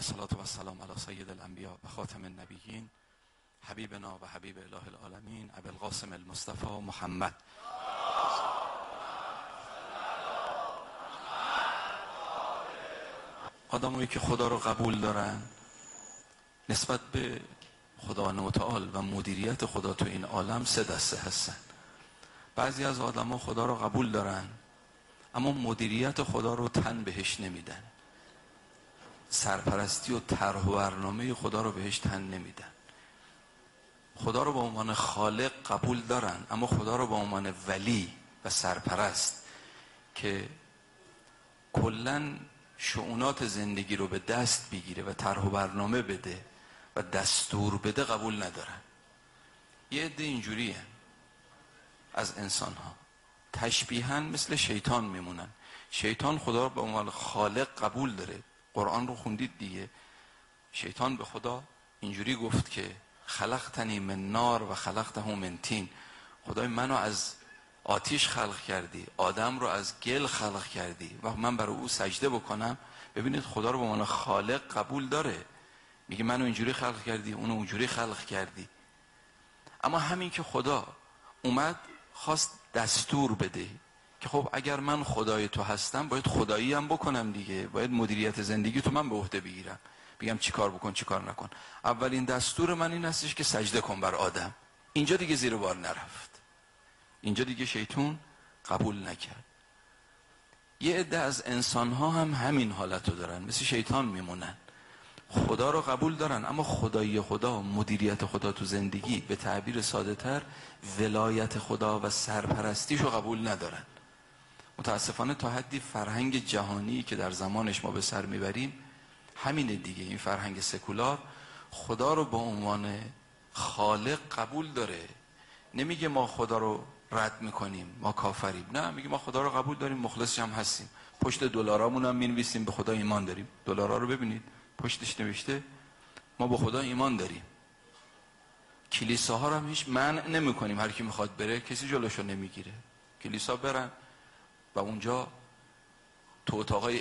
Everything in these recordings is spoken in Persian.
الصلاة و السلام علی سید الانبیاء و خاتم النبیین حبیبنا و حبیب اله العالمین ابی القاسم المصطفى محمد. آدمایی که خدا رو قبول دارن نسبت به خدا متعال و مدیریت خدا تو این عالم سه دسته هستن. بعضی از آدما خدا رو قبول دارن اما مدیریت خدا رو تن بهش نمیدن، سرپرستی و طرح و برنامه خدا رو بهش تن نمیدن. خدا رو به عنوان خالق قبول دارن اما خدا رو به عنوان ولی و سرپرست که کلن شؤونات زندگی رو به دست بگیره و طرح و برنامه بده و دستور بده قبول ندارن. یه عده اینجوریه از انسان ها، تشبیهاً مثل شیطان میمونن. شیطان خدا رو به عنوان خالق قبول داره. قرآن رو خوندید دیگه، شیطان به خدا اینجوری گفت که خلقتنی من نار و خلقته من طین. خدای منو از آتیش خلق کردی، آدم رو از گل خلق کردی و من برای او سجده بکنم. ببینید خدا رو به عنوان خالق قبول داره، میگه منو اینجوری خلق کردی، اونو اونجوری خلق کردی. اما همین که خدا اومد خواست دستور بده که خب اگر من خدای تو هستم باید خدایی هم بکنم دیگه، باید مدیریت زندگی تو من به عهده بگیرم، بگم چی کار بکن چی کار نکن. اولین دستور من این هستش که سجده کن بر آدم. اینجا دیگه زیر بار نرفت، اینجا دیگه شیطان قبول نکرد. یه عده از انسان ها هم همین حالت رو دارن، مثل شیطان میمونن. خدا رو قبول دارن اما خدایی خدا، مدیریت خدا تو زندگی، به تعبیر ساده تر ولایت خدا و سرپرستیش رو قبول ندارن. متاسفانه تا حدی فرهنگ جهانی که در زمانش ما به سر میبریم همینه دیگه. این فرهنگ سکولار خدا رو به عنوان خالق قبول داره، نمیگه ما خدا رو رد میکنیم ما کافریم، نه، میگه ما خدا رو قبول داریم، مخلصش هم هستیم، پشت دلارامون هم مینویسیم به خدا ایمان داریم. دلارا رو ببینید پشتش نوشته ما به خدا ایمان داریم. کلیساها رو هم هیچ منع نمیکنیم، هر کی میخواد بره کسی جلوشو نمیگیره. کلیسا برن و اونجا تو اتاقای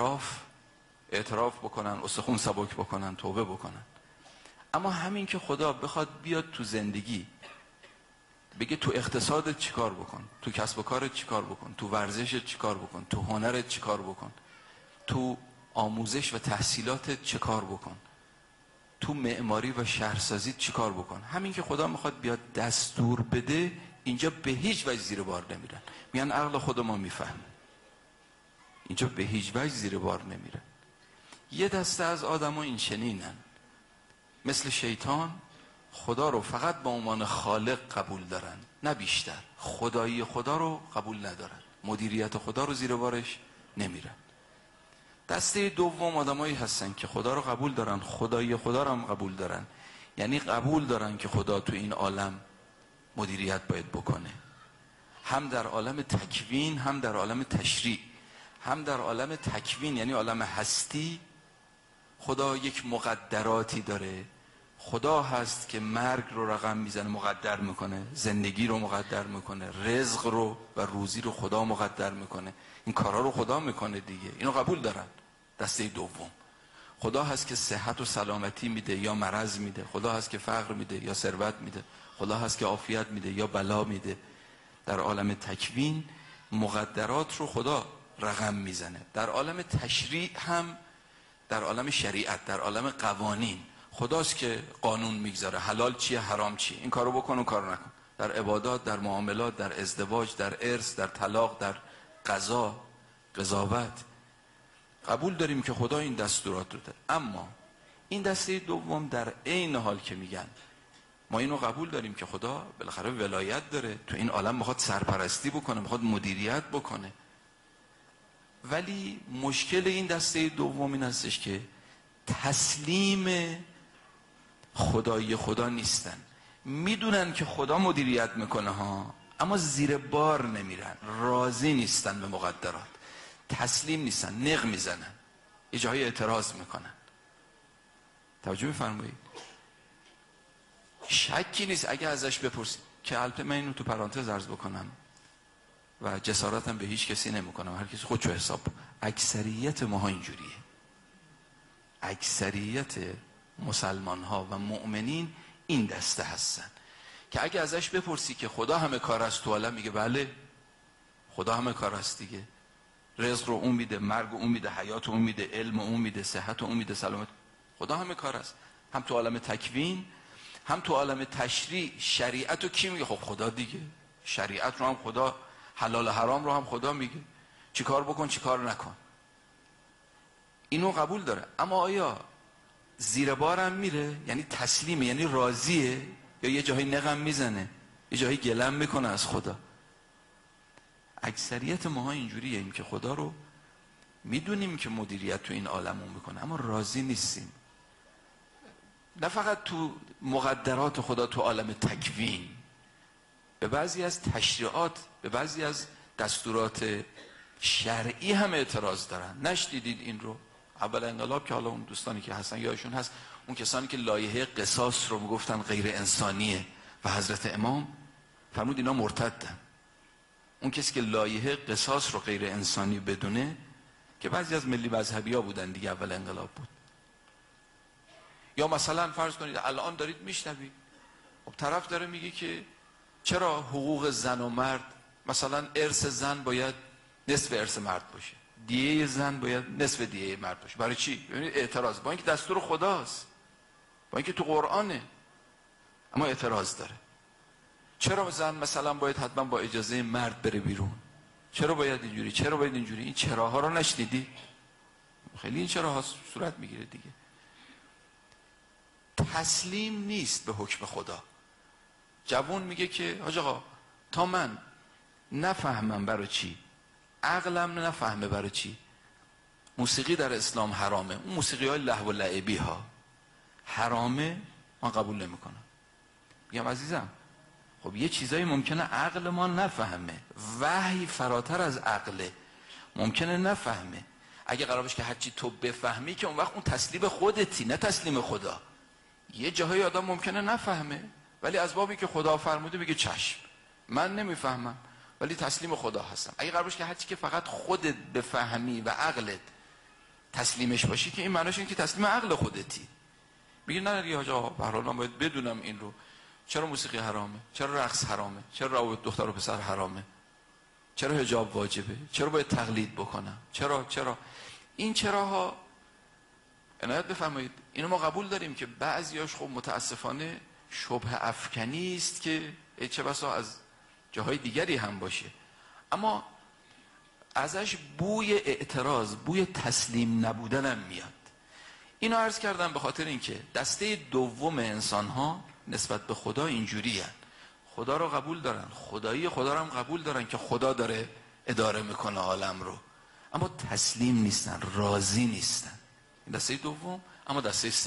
اعتراف بکنن، استخون سبک بکنن، توبه بکنن. اما همین که خدا بخواد بیاد تو زندگی بگه تو اقتصادت چیکار بکن، تو کسب و کارت چیکار بکن، تو ورزشت چیکار بکن، تو هنرت چیکار بکن، تو آموزش و تحصیلاتت چیکار بکن، تو معماری و شهرسازی چیکار بکن، همین که خدا میخواد بیاد دستور بده، اینجا به هیچ وجه زیر بار نمیرن. میان عقل خود ما میفهمه، اینجا به هیچ وجه زیر بار نمیرن. یه دسته از آدم ها این چنینن، مثل شیطان خدا رو فقط به عنوان خالق قبول دارن نه بیشتر، خدایی خدا رو قبول ندارن، مدیریت خدا رو زیر بارش نمیرن. دسته دوم آدمایی هستن که خدا رو قبول دارن، خدایی خدا رو هم قبول دارن، یعنی قبول دارن که خدا تو این عالم مدیریت باید بکنه، هم در عالم تکوین هم در عالم تشریع. هم در عالم تکوین یعنی عالم هستی خدا یک مقدراتی داره. خدا هست که مرگ رو رقم میزنه، مقدر میکنه، زندگی رو مقدر میکنه، رزق رو و روزی رو خدا مقدر میکنه. این کارا رو خدا میکنه دیگه، اینو قبول دارن. دسته دوم خدا هست که صحت و سلامتی میده یا مرض میده، خدا هست که فقر میده یا ثروت میده، خدا هست که عافیت میده یا بلا میده. در عالم تکوین مقدرات رو خدا رقم میزنه. در عالم تشریع هم، در عالم شریعت، در عالم قوانین خداست که قانون میگذاره، حلال چیه حرام چیه، این کارو بکن و کارو نکن. در عبادات، در معاملات، در ازدواج، در ارث، در طلاق، در قضا، قضاوت قبول داریم که خدا این دستورات رو داره. اما این دسته دوم در عین حال که میگن ما اینو قبول داریم که خدا بالاخره ولایت داره، تو این عالم میخواد سرپرستی بکنه، میخواد مدیریت بکنه، ولی مشکل این دسته دوم این هستش که تسلیم خدایی خدا نیستن. میدونن که خدا مدیریت میکنه ها، اما زیر بار نمیرن، راضی نیستن به مقدرات، تسلیم نیستن، نق میزنن، یه جایی اعتراض میکنن. توجه میفرمایید؟ شکی نیست اگه ازش بپرسید که البته من اینو تو پرانتز عرض بکنم و جسارتم به هیچ کسی نمیکنم، هر کسی خودشو حساب. اکثریت ماها اینجوریه، اکثریت مسلمان ها و مؤمنین این دسته هستن که اگه ازش بپرسی که خدا همه کار است تو عالم، میگه بله خدا همه کار است دیگه، رزق رو اون میده، مرگ رو اون میده، حیات رو اون میده، علم رو اون میده، صحت رو اون میده، سلامت، خدا همه کار است. هم تو عالم تکوین هم تو عالم تشریع. شریعت رو کی میگه؟ خب خدا دیگه. شریعت رو هم خدا، حلال حرام رو هم خدا میگه، چی کار بکن چی کار نکن. اینو قبول داره. اما آیا زیر بارم میره؟ یعنی تسلیمه، یعنی راضیه، یا یه جایی نقم میزنه، یه جایی گلم میکنه از خدا؟ اکثریت ماها اینجوریه، این که خدا رو میدونیم که مدیریت تو این عالمون میکنه اما راضی نیستیم. نه فقط تو مقدرات خدا تو عالم تکوین، به بعضی از تشریعات، به بعضی از دستورات شرعی هم اعتراض دارن. نشدیدید این رو؟ اول انقلاب که حالا اون دوستانی که هستن یادشون هست، اون کسانی که لایحه قصاص رو میگفتن غیر انسانیه و حضرت امام فرمود اینا مرتدن. اون کسی که لایحه قصاص رو غیر انسانی بدونه، که بعضی از ملی مذهبی ها بودن دیگه، اول انقلاب بود. یا مثلا فرض کنید الان دارید میشنوید، خب طرف داره میگه که چرا حقوق زن و مرد، مثلا ارث زن باید نصف ارث مرد باشه، دیه زن باید نصف دیه مرد باشه. برای چی؟ ببینید اعتراض، با اینکه دستور خداست، با اینکه تو قرآنه، اما اعتراض داره. چرا زن مثلا باید حتما با اجازه مرد بره بیرون؟ چرا باید اینجوری؟ چرا باید اینجوری؟ این چراها رو نشنیدی؟ خیلی این چراها صورت میگیره دیگه. تسلیم نیست به حکم خدا. جوون میگه که حاج آقا تا من نفهمم برای چی، عقلم نفهمه برای چی موسیقی در اسلام حرامه، اون موسیقی های لهو و لعبی ها حرامه، من قبول نمیکنم. میگم عزیزم خب یه چیزایی ممکنه عقل ما نفهمه، وحی فراتر از عقله، ممکنه نفهمه. اگه قرار باشه که هرچی تو بفهمی که اون وقت اون تسلیم خودتی نه تسلیم خدا. یه جاهای آدم ممکنه نفهمه ولی از بابی که خدا فرموده میگه چشم من نمیفهمم ولی تسلیم خدا هستم. اگه قرار باشه که هرچی که فقط خودت بفهمی و عقلت تسلیمش باشی، که این معناش اینه که تسلیم عقل خودتی. میگه نه دیگه حاج آقا به هر حال من باید بدونم این رو، چرا موسیقی حرامه، چرا رقص حرامه، چرا روابط دختر و پسر حرامه، چرا حجاب واجبه، چرا باید تقلید بکنم، چرا این چراها عنایت بفرمایید. اینو ما قبول داریم که بعضیاش خب متاسفانه شبه افکنی است که چه بسا از جاهای دیگری هم باشه، اما ازش بوی اعتراض، بوی تسلیم نبودن هم میاد. اینو عرض کردم به خاطر اینکه دسته دوم انسان ها نسبت به خدا اینجوری هن. خدا رو قبول دارن، خدایی خدا رو هم قبول دارن که خدا داره اداره میکنه عالم رو، اما تسلیم نیستن، راضی نیستن. این دسته دوم. اما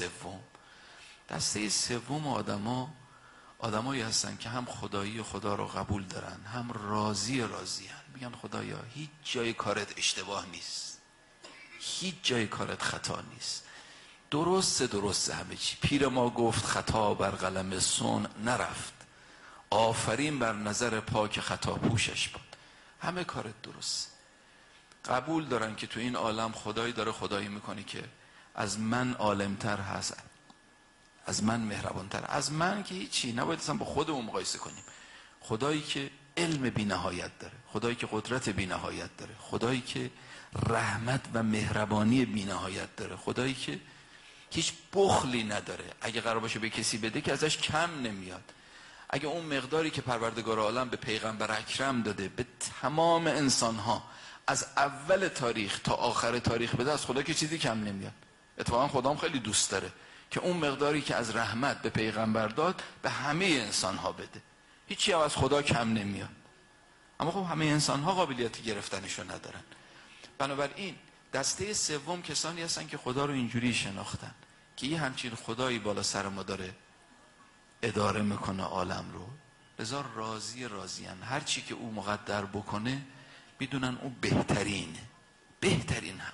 دسته سوم آدمایی هستن که هم خدایی خدا رو قبول دارن، هم راضی هن. میگن خدایا هیچ جای کارت اشتباه نیست، هیچ جای کارت خطا نیست، درسته همه چی. پیر ما گفت خطا بر قلم صنع نرفت، آفرین بر نظر پاک خطا پوشش بود. همه کارت درست. قبول دارن که تو این عالم خدایی داره خدایی میکنه که از من عالمتر هست، از من مهربانتر، از من که هیچی نباید اصلا با خودمون مقایسه کنیم. خدایی که علم بی نهایت داره، خدایی که قدرت بی نهایت داره، خدایی که رحمت و مهربانی بی نهایت داره، خدایی که هیچ بخلی نداره، اگه قرار باشه به کسی بده که ازش کم نمیاد. اگه اون مقداری که پروردگار عالم به پیغمبر اکرم داده به تمام انسانها از اول تاریخ تا آخر تاریخ بده، از خدا که چیزی کم نمیاد. اتفاقا خدا هم خیلی دوست داره که اون مقداری که از رحمت به پیغمبر داد به همه انسانها بده، هیچی هم از خدا کم نمیاد. اما خب همه انسانها قابلیت گرفتنشو ندارن. بنابراین دسته سوم کسانی هستن که خدا رو اینجوری شناختن که یه همچین خدایی بالا سر ما داره اداره میکنه عالم رو، لذا راضیان، هر چی که او مقدر بکنه میدونن او بهترین هم.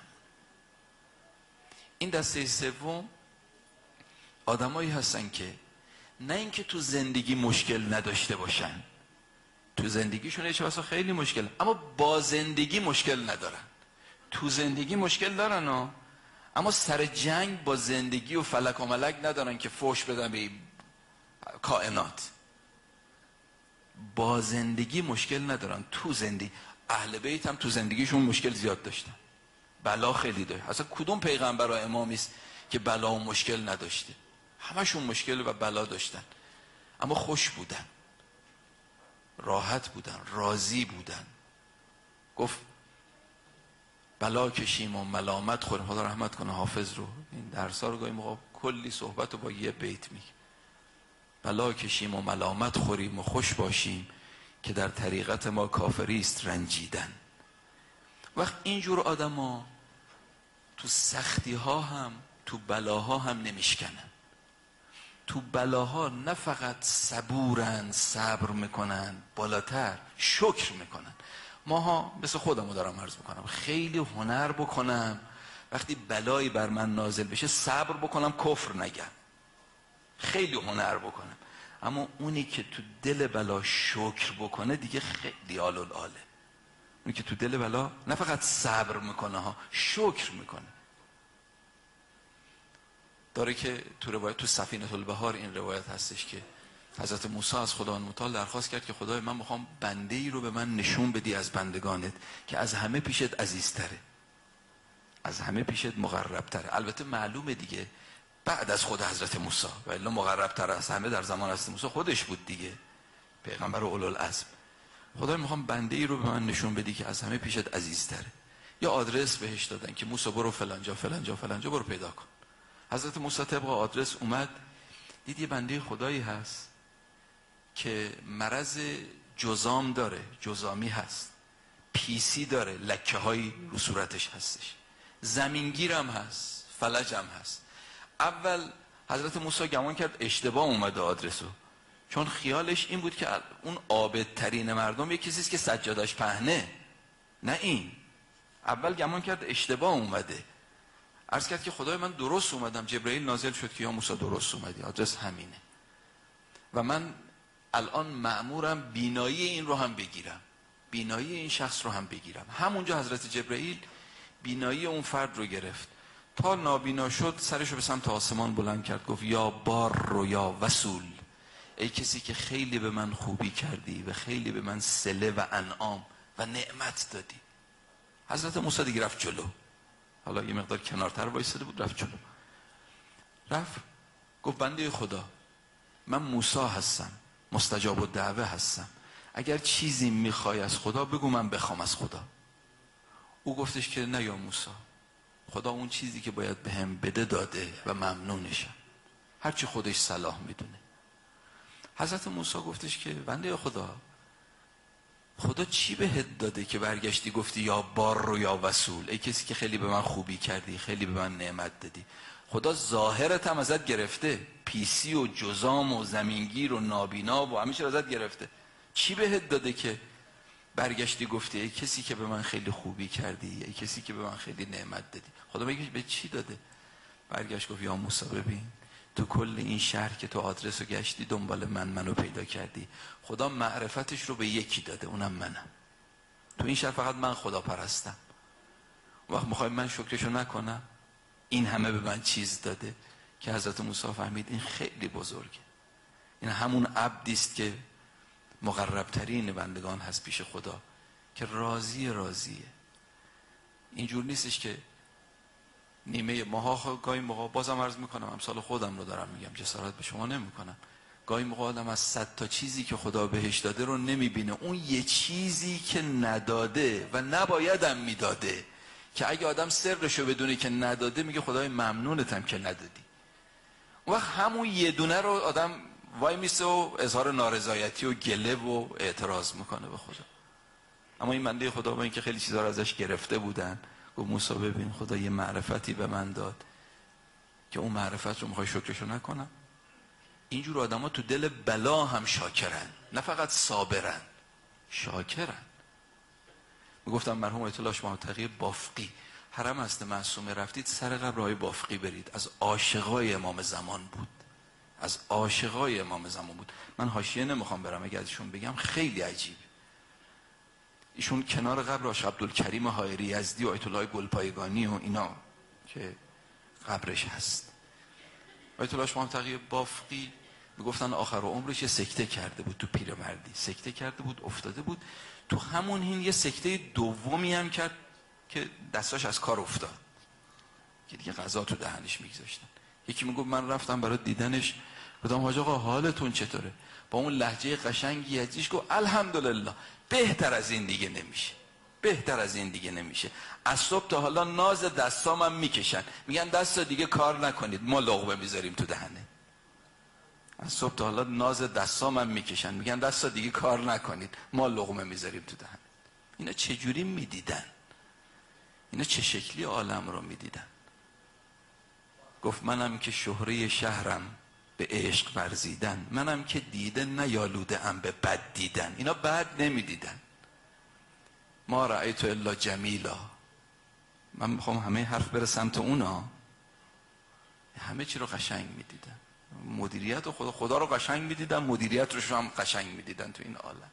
این دسته سوم آدمایی هستن که نه اینکه تو زندگی مشکل نداشته باشن، تو زندگیشون چه واسه خیلی مشکل، اما با زندگی مشکل ندارن. تو زندگی مشکل دارن اما سر جنگ با زندگی و فلک و ملک ندارن که فوش بدن به کائنات. با زندگی مشکل ندارن. تو زندگی اهل بیت هم تو زندگیشون مشکل زیاد داشتن، بلا خیلی داشت. اصلا کدوم پیغمبر و امامی است که بلا و مشکل نداشته؟ همشون مشکل و بلا داشتن، اما خوش بودن، راحت بودن، راضی بودن. گفت بلا کشیم و ملامت خوریم. خدا رحمت کنه حافظ رو، این درسا رو گاهی موقع کلی صحبت رو با یه بیت میگه. بلا کشیم و ملامت خوریم و خوش باشیم که در طریقت ما کافری است رنجیدن. وقت اینجور آدم ها تو سختی ها هم تو بلاها هم نمیشکنن. تو بلاها نه فقط صبورن، صبر میکنن، بالاتر شکر میکنن. ماها مثل خودمو دارم عرض میکنم، خیلی هنر بکنم وقتی بلایی بر من نازل بشه صبر بکنم، کفر نگم، خیلی هنر بکنم. اما اونی که تو دل بلا شکر بکنه دیگه خیلی آل الاله. اونی که تو دل بلا نه فقط صبر میکنه ها، شکر میکنه. داره که تو روایت تو سفینه البحار این روایت هستش که حضرت موسی از خداوند متعال درخواست کرد که خدای من میخوام بنده ای رو به من نشون بدی از بندگانت که از همه پیشت عزیزتره، از همه پیشت مقربتره. البته معلومه دیگه بعد از خود حضرت موسی، و الا مقربتر از همه در زمان حضرت موسی خودش بود دیگه، پیغمبر اولوالعزم. خدای میخوام بنده ای رو به من نشون بدی که از همه پیشت عزیزتره. یا آدرس بهش دادن که موسی برو فلانجا فلانجا فلانجا برو پیدا کن. حضرت موسی طبق آدرس اومد، دید یه بنده خدایی هست که مرض جزام داره، جزامی هست، پیسی داره، لکه هایی رو صورتش هستش، زمینگیرم هست، فلجم هست. اول حضرت موسی گمان کرد اشتباه اومده آدرسو، چون خیالش این بود که اون عابدترین مردم یه کسیست که سجادش پهنه، نه این. اول گمان کرد اشتباه اومده، عرض کرد که خدای من درست اومدم. جبرئیل نازل شد که یا موسی درست اومدی، آدرس همینه و من الان مأمورم بینایی این رو هم بگیرم، بینایی این شخص رو هم بگیرم. همونجا حضرت جبرئیل بینایی اون فرد رو گرفت، تا نابینا شد سرش رو به سمت آسمان بلند کرد، گفت یا بار و یا وصول، ای کسی که خیلی به من خوبی کردی و خیلی به من صله و انعام و نعمت دادی. حضرت موسی دیگه رفت جلو، حالا یه مقدار کنارتر وایساده بود، رفت جلو، رفت گفت بنده خدا من موسی هستم، مستجاب الدعوه هستم، اگر چیزی میخوای از خدا بگو من بخوام از خدا. او گفتش که نه یا موسی، خدا اون چیزی که باید بهم بده داده و ممنونشم، هرچی خودش صلاح میدونه. حضرت موسی گفتش که بنده خدا، خدا چی بهت داده که برگشتی گفتی یا بار و یا وصول، ای کسی که خیلی به من خوبی کردی، خیلی به من نعمت دادی. خدا ظاهرت هم ازت گرفته، پیسی و جزام و زمینگیر و نابینا و همیشه ازت گرفته. چی بهت داده که برگشتی گفتی ای کسی که به من خیلی خوبی کردی، ای کسی که به من خیلی نعمت دادی؟ خدا میگه به چی داده؟ برگشت گفت یا موسی ببین، تو کل این شهر که تو آدرس رو گشتی دنبال منو پیدا کردی، خدا معرفتش رو به یکی داده، اونم منم. تو این شهر فقط من خدا پرستم. وقت میخوای من شکرشو نکنم؟ این همه به من چیز داده. که حضرت موسی فهمید این خیلی بزرگه، این همون عبدیست که مقربترین بندگان هست پیش خدا، که راضیه. اینجور نیستش که نیمه ماها گاهی موقع، بازم عرض میکنم امثال خودم رو دارم میگم، جسارت به شما نمیکنم، گاهی موقع آدم از 100 تا چیزی که خدا بهش داده رو نمیبینه، اون یه چیزی که نداده و نبایدم میداده، که اگه آدم سرشو بدونه که نداده میگه خدای ممنونتم که ندادی. اون وقت همون یه دونه رو آدم وای میسه و اظهار نارضایتی و گله و اعتراض میکنه به خدا. اما این بنده خدا با اینکه خیلی چیزا رو ازش گرفته بودن، گفت موسی ببین خدا یه معرفتی به من داد که اون معرفت رو میخوای شکرشو نکنم؟ اینجور آدم ها تو دل بلا هم شاکرن، نه فقط صابرن، شاکرن. میگفتم مرحوم آیت الله متقی بافقی، حرم هست معصومه، رفتید سر قبر آقای بافقی برید، از عاشقای امام زمان بود، از عاشقای امام زمان بود. من حاشیه نمیخوام برم، اگه ازشون بگم خیلی عجیب. ایشون کنار قبر آقای عبدالکریم حائری یزدی و آیت الله گلپایگانی و اینا که قبرش هست. آیت الله محمد تقی بافقی میگفتن آخر عمرش یه سکته کرده بود تو پیرمردی، سکته کرده بود افتاده بود، تو همون حین یه سکته دومی هم کرد که دستاش از کار افتاد که دیگه غذا تو دهنش میگذاشتن. یکی میگفت من رفتم برای دیدنش، گفتم حاج آقا حالتون چطوره؟ با اون لهجه قشنگی ازش گفت الحمدلله، بهتر از این دیگه نمیشه، بهتر از این دیگه نمیشه. از صبح تا حالا ناز دستامم میکشن، میگن دستا دیگه کار نکنید ما لقمه میذاریم تو دهنه. از صبح تا حالا ناز دستامم میکشن، میگن دستا دیگه کار نکنید ما لقمه میذاریم تو دهنه. اینا چجوری میدیدن؟ اینا چه شکلی عالم رو میدیدن؟ گفت منم که شهره شهرم به عشق ورزیدن، منم که دیده نیالوده ام به بد دیدن. اینا بد نمیدیدن. ما رأیت الا جمیلا. من میخوام همه حرف بره سمت اونا، همه چی رو قشنگ میدیدن. مدیریت و خدا رو قشنگ میدیدن، مدیریت رو هم قشنگ میدیدن تو این عالم.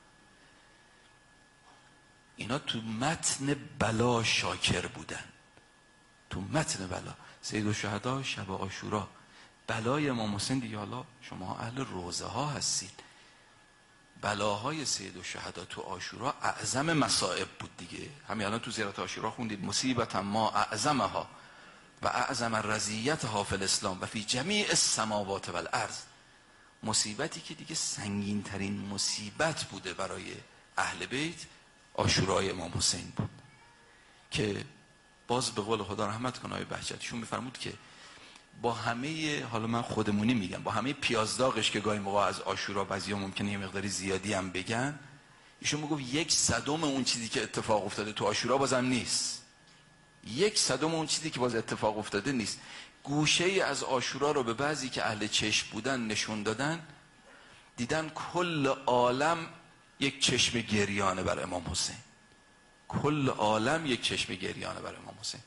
اینا تو متن بلا شاکر بودن، تو متن بلا. سید الشهدا شب عاشورا، بلای امام حسین دیگه، حالا شما اهل روزه ها هستید، بلاهای سید الشهدا تو عاشورا اعظم مصائب بود دیگه. همین الان تو زیارت عاشورا خوندید مصیبت ما اعظمها و اعظم رضیتها فی الاسلام و فی جمیع السماوات و الارض. مصیبتی که دیگه سنگین ترین مصیبت بوده برای اهل بیت عاشورای امام حسین بود، که باز به قول خدا رحمت کنه آقای بهجتیشون میفرمود که با همه، حالا من خودمونی میگم، با همه پیازداغش که گاهی موقع از عاشورا بعضیا ممکنه یه مقداری زیادی هم بگن، ایشون میگفت 1/100 اون چیزی که اتفاق افتاده تو عاشورا بازم نیست. 1/100 اون چیزی که باز اتفاق افتاده نیست. گوشه ای از عاشورا رو به بعضی که اهل چشم بودن نشون دادن، دیدن کل عالم یک چشم گریانه بر امام حسین، کل عالم یک چشم گریانه بر امام حسین.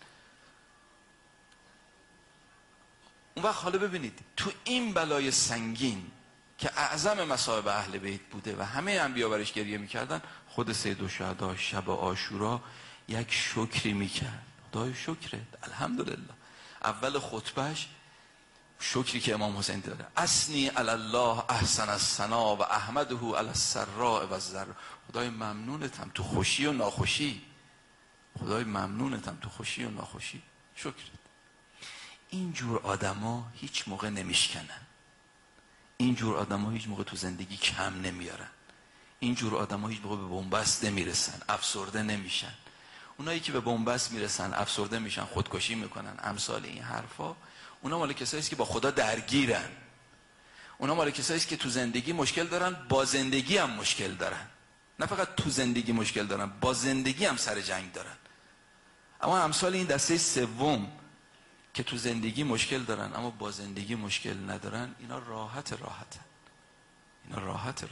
اون وقت حالا ببینید تو این بلای سنگین که اعظم مصائب اهل بیت بوده و همه انبیا برش گریه میکردن، خود سید الشهدا شب عاشورا یک شکری میکرد. خدای شکرت، الحمدلله. اول خطبهش شکری که امام حسین داره، اسنی علی الله احسن الثنا و احمده علی السراء و الضراء. خدای ممنونتم تو خوشی و ناخوشی، خدای ممنونتم تو خوشی و ناخوشی، شکرت. اینجور آدما هیچ موقع نمیشکنن، اینجور آدما هیچ موقع تو زندگی کم نمیارن، اینجور آدما هیچ موقع به بنبست نمیرسن، افسرده نمیشن. اونایی که به بنبست میرسن، افسرده میشن، خودکشی میکنن، امثال این حرفا، اونا مال کسایی است که با خدا درگیرن. اونا مال کسایی است که تو زندگی مشکل دارن، با زندگی هم مشکل دارن. نه فقط تو زندگی مشکل دارن، با زندگی هم سر جنگ دارن. اما امثال این دسته سوم که تو زندگی مشکل دارن اما با زندگی مشکل ندارن، اینا راحتن، اینا راحتن،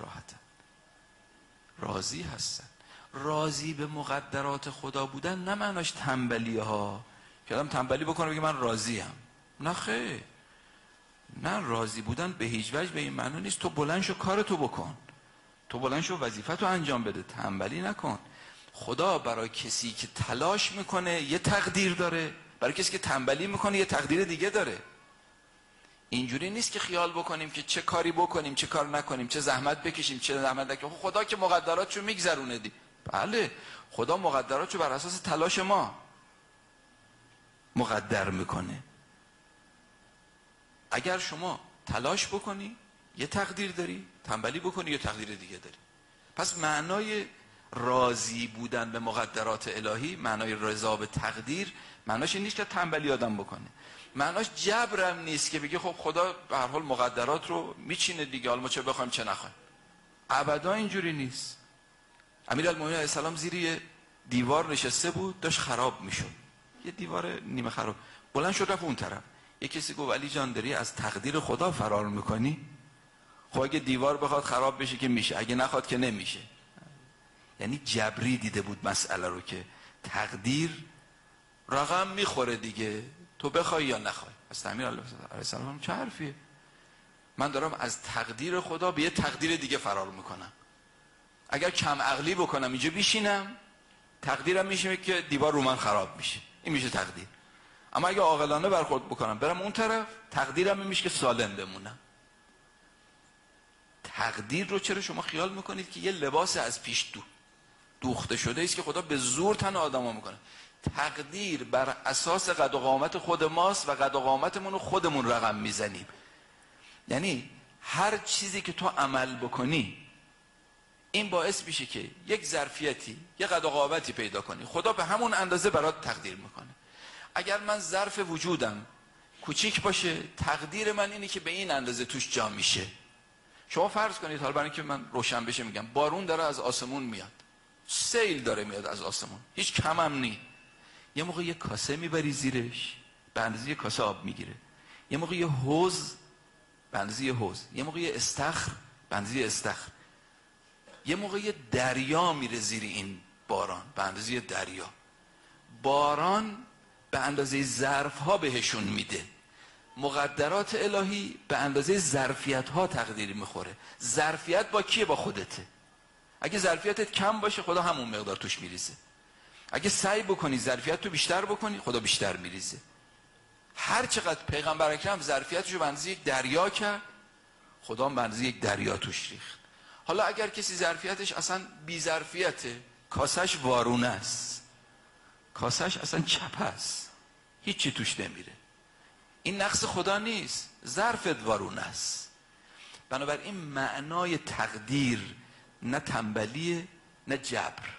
راضی هستن. راضی به مقدرات خدا بودن نه معناش تنبلی ها، که آدم تنبلی بکنه بگه من راضیم. نه خیر، نه، راضی بودن به هیچ وجه به این معنا نیست تو بلند شو کارتو بکن، تو بلند شو وظیفتو انجام بده، تنبلی نکن. خدا برای کسی که تلاش میکنه یه تقدیر داره، برای کسی که تنبلی میکنه یه تقدیر دیگه داره. اینجوری نیست که خیال بکنیم که چه کاری بکنیم چه کار نکنیم، چه زحمت بکشیم چه زحمت نکنیم. خدا که مقدراتشو میگذرونه دی. بله، خدا مقدراتشو بر اساس تلاش ما مقدر میکنه. اگر شما تلاش بکنی یه تقدیر داری، تنبلی بکنی یه تقدیر دیگه داری. پس معنای راضی بودن به مقدرات الهی، معنای رضا به تقدیر، معناش این نیست که تنبلی آدم بکنه. معناش جبرم نیست که بگی خب خدا به هر حال مقدرات رو میچینه دیگه، حالا ما چه بخوایم چه نخوایم. ابدا اینجوری نیست. امیرالمومنین علیه السلام زیر یه دیوار نشسته بود، داشت خراب میشد، یه دیوار نیمه خراب، بلند شد رفت اون طرف. یه کسی گفت علی جان داری از تقدیر خدا فرار میکنی؟ خب اگه دیوار بخواد خراب بشه که میشه، اگه نخواد که نمیشه. یعنی جبری دیده بود مسئله رو که تقدیر رقم میخوره دیگه، تو بخوای یا نخوای. از امیر علیه السلام چه حرفیه؟ من دارم از تقدیر خدا به یه تقدیر دیگه فرار میکنم. اگر کم عقلی بکنم اینجا بیشینم، تقدیرم میشه که دیوار رو من خراب میشه، این میشه تقدیر. اما اگه عاقلانه برخورد بکنم برم اون طرف، تقدیرم این میشه که سالم بمونم. تقدیر رو چرا شما خیال میکنید که یه لباس از پیش دوخته شده است که خدا به زور تن آدما میکنه؟ تقدیر بر اساس قد و قامت خود ماست و قد و قامتمون رو خودمون رقم میزنیم. یعنی هر چیزی که تو عمل بکنی این باعث میشه که یک ظرفیتی، یک قد و قامتی پیدا کنی، خدا به همون اندازه برات تقدیر میکنه. اگر من ظرف وجودم کوچیک باشه، تقدیر من اینه که به این اندازه توش جا میشه. شما فرض کنید، حالا برای اینکه من روشن بشه میگم، بارون داره از آسمون میاد، سیل داره میاد از آسمون، هیچ کم هم نی. یه موقع یه کاسه میبری زیرش به اندازه یه کاسه آب میگیره، یه موقع یه حوض به اندازه یه حوض، یه موقع یه استخر به اندازه یه استخر، یه موقع یه دریا میره زیر این باران به اندازه یه دریا. باران به اندازه ظرف ها بهشون میده، مقدرات الهی به اندازه ظرفیت ها تقدیر میخوره. ظرفیت با کیه؟ با خودته. اگه ظرفیتت کم باشه خدا همون مقدار توش میریزه. اگه سعی بکنی ظرفیت تو بیشتر بکنی خدا بیشتر میریزه. هر چقدر پیغمبر اکرم ظرفیتشو به اندازه یک دریا کرد، خدا به اندازه یک دریا توش ریخت. حالا اگر کسی ظرفیتش اصلا بی ظرفیته، کاسش وارونه است، کاسش اصلا چپ است، هیچی توش نمیره، این نقص خدا نیست، ظرفت وارونه است. بنابراین معنای تقدیر نه تنبلیه نه جبر.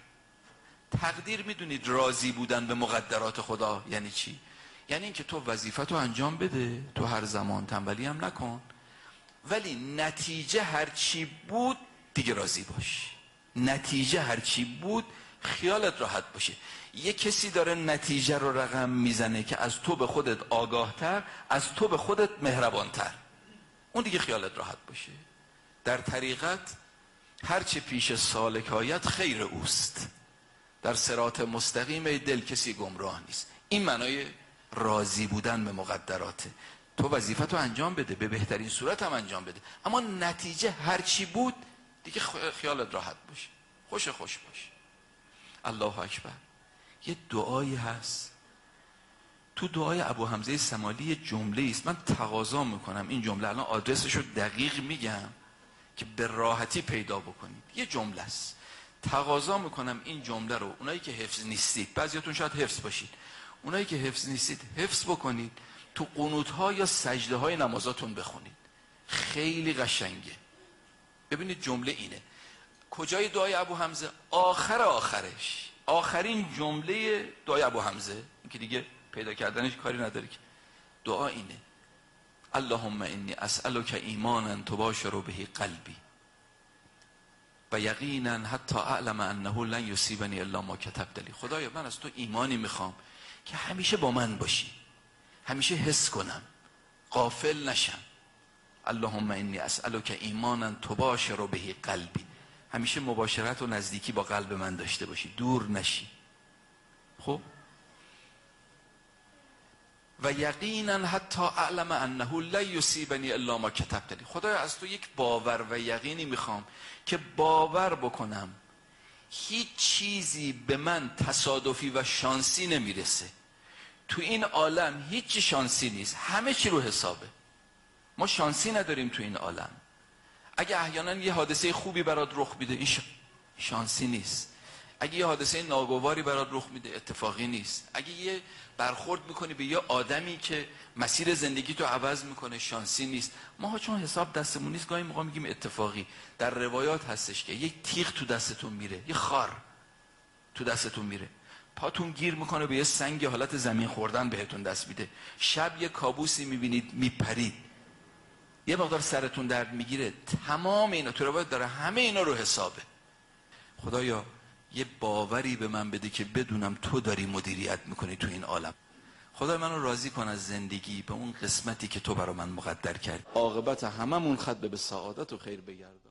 تقدیر میدونید راضی بودن به مقدرات خدا یعنی چی؟ یعنی اینکه تو وظیفت رو انجام بده، تو هر زمان تنبلی هم نکن، ولی نتیجه هر چی بود دیگه راضی باش. نتیجه هر چی بود خیالت راحت باشه. یه کسی داره نتیجه رو رقم میزنه که از تو به خودت آگاهتر، از تو به خودت مهربانتر، اون دیگه خیالت راحت باشه. در طریقت هرچه پیش سالک آید خیر اوست، در صراط مستقیم دل کسی گمراه نیست. این معنای راضی بودن به مقدراته. تو وظیفت رو انجام بده، به بهترین صورت هم انجام بده، اما نتیجه هرچی بود دیگه خیالت راحت باشه، خوش باشه. الله اکبر. یه دعایی هست تو دعای ابو حمزه سمالی، یه جمله است، من تقاضا میکنم این جمله الان آدرسش رو دقیق میگم که به راحتی پیدا بکنید. یه جمله است، تقاضا میکنم این جمله رو اونایی که حفظ نیستید، بعضیاتون شاید حفظ باشید، اونایی که حفظ نیستید حفظ بکنید، تو قنوت ها یا سجده های نمازاتون بخونید، خیلی قشنگه. ببینید جمله اینه، کجای دعای ابو حمزه؟ آخرش، آخرین جمله دعای ابو حمزه، این که دیگه پیدا کردنش کاری نداره که. دعا اینه: اللهم انی اسألک ایمانا تباشر به قلبی و یقینا حتی اعلم انه لن یصیبنی الا ما کتبت لی. خدایا من از تو ایمانی میخوام که همیشه با من باشی، همیشه حس کنم، غافل نشم. اللهم انی اسألک ایمانا تباشر به قلبی، همیشه مباشرت و نزدیکی با قلب من داشته باشی، دور نشی. خب و یقینا حتی اعلم انه لن یصیبنی الا ما کتبت لی. خدایا از تو یک باور و یقینی میخوام که باور بکنم هیچ چیزی به من تصادفی و شانسی نمیرسه. تو این عالم هیچ شانسی نیست، همه چی رو حسابه. ما شانسی نداریم تو این عالم. اگه احیانا یه حادثه خوبی برات رخ میده، این شانسی نیست. اگه یه حادثه ناگواری برات رخ میده، اتفاقی نیست. اگه یه برخورد میکنی به یه آدمی که مسیر زندگی تو عوض میکنه، شانسی نیست. ما چون حساب دستمون نیست گاهی موقع میگیم اتفاقی. در روایات هستش که یک تیغ تو دستتون میره، یه خار تو دستتون میره، پاتون گیر میکنه به یه سنگ، حالت زمین خوردن بهتون دست میده. شب یه کابوسی میبینید میپرید، یه مقدار سرتون درد میگیره. تمام اینا تو روایت داره، همه اینا رو حسابه. خدایا یه باوری به من بده که بدونم تو داری مدیریت میکنی تو این عالم. خدا منو راضی کن از زندگی به اون قسمتی که تو برا من مقدر کردی. عاقبت هممون ختم به سعادت و خیر بگردان.